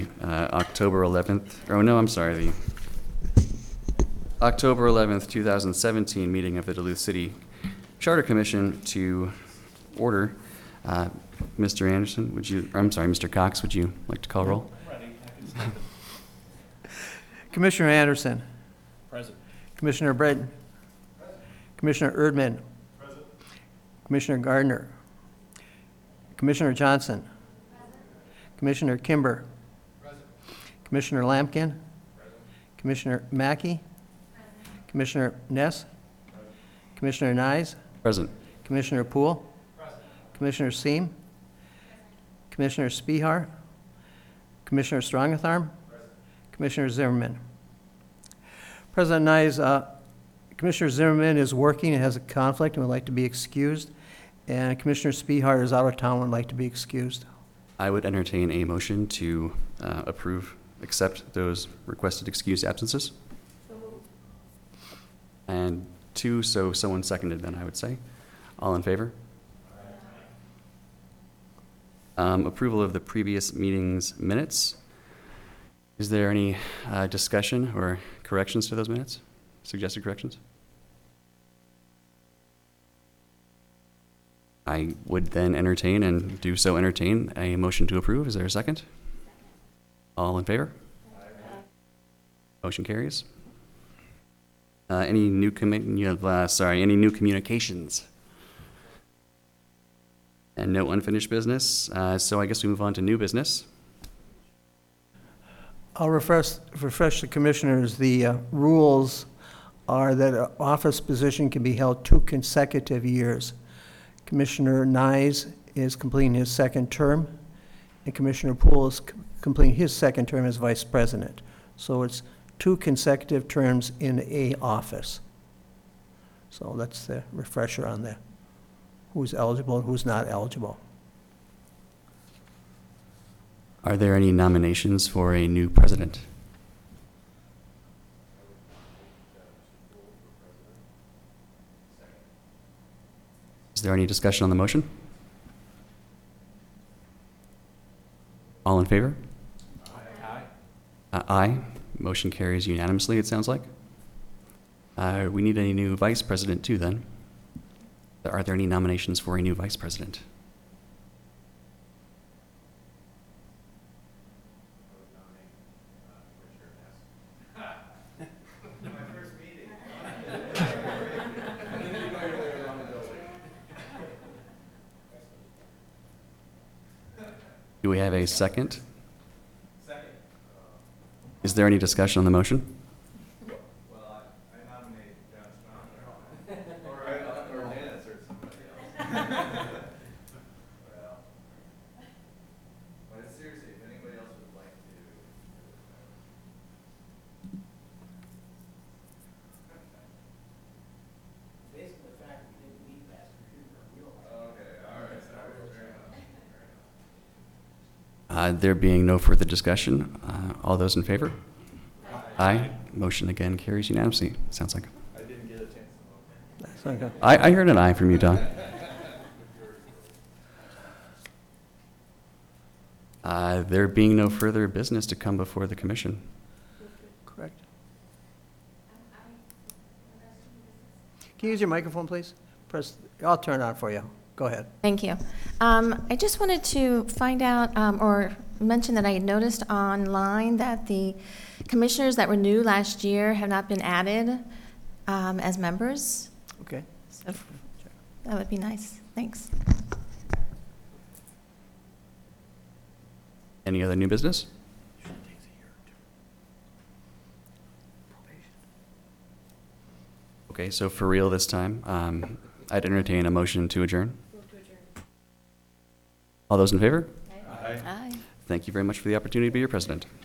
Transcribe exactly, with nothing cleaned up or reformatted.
uh, October eleventh, oh no, I'm sorry, the October eleventh, two thousand seventeen meeting of the Duluth City Charter Commission to order. Uh, Mister Anderson, would you, I'm sorry, Mister Cox, would you like to call roll? Commissioner Anderson. Present. Commissioner Britton. Present. Commissioner Erdman. Present. Commissioner Gardner. Commissioner Johnson. Present. Commissioner Kimber. Present. Commissioner Lampkin. Present. Commissioner Mackey. Present. Commissioner Ness. Present. Commissioner Nyes. Present. Commissioner Poole. Present. Commissioner Seam. Present. Commissioner Spehar. Commissioner Strongatharm. Commissioner Zimmerman. President Nyes, uh, Commissioner Zimmerman is working and has a conflict and would like to be excused, and Commissioner Spehar is out of town and would like to be excused. I would entertain a motion to uh, approve, accept those requested excused absences. And two, so someone seconded then, I would say. All in favor? Um, approval of the previous meeting's minutes. Is there any uh, discussion or corrections to those minutes? Suggested corrections? I would then entertain and do so entertain a motion to approve. Is there a second? All in favor? Aye. Motion carries. Uh, any new commi- you have, uh, sorry, any new communications? And no unfinished business. Uh, so I guess we move on to new business. I'll refresh, refresh the commissioners. The uh, rules are that an office position can be held two consecutive years. Commissioner Nyes is completing his second term, and Commissioner Poole is c- completing his second term as vice president. So it's two consecutive terms in a office. So that's the refresher on that. Who's eligible and who's not eligible. Are there any nominations for a new president? Is there any discussion on the motion? All in favor? Aye. Uh, aye. Motion carries unanimously, it sounds like. Uh, we need a new vice president too then. Are there any nominations for a new vice president? Do we have a second? Second. Is there any discussion on the motion? Well, I, I nominate John Strong. Or, uh, or Dennis or somebody else. Well, but seriously, if anybody else would like to. Based on the fact we didn't meet last year, Okay, all right, sorry, fair enough, fair enough. Uh, there being no further discussion, uh, all those in favor? Aye. Aye. Motion again carries unanimously, sounds like. I didn't get a chance to vote. That's okay. I, I heard an aye from you, Don. Uh, there being no further business to come before the commission. Correct. Can you use your microphone, please? Press, I'll turn it on for you. Go ahead. Thank you. Um, I just wanted to find out um, or mention that I had noticed online that the commissioners that were new last year have not been added um, as members. Okay. So that would be nice. Thanks. Any other new business? Okay, so for real this time, um, I'd entertain a motion to adjourn. All those in favor? Aye. Aye. Thank you very much for the opportunity to be your president.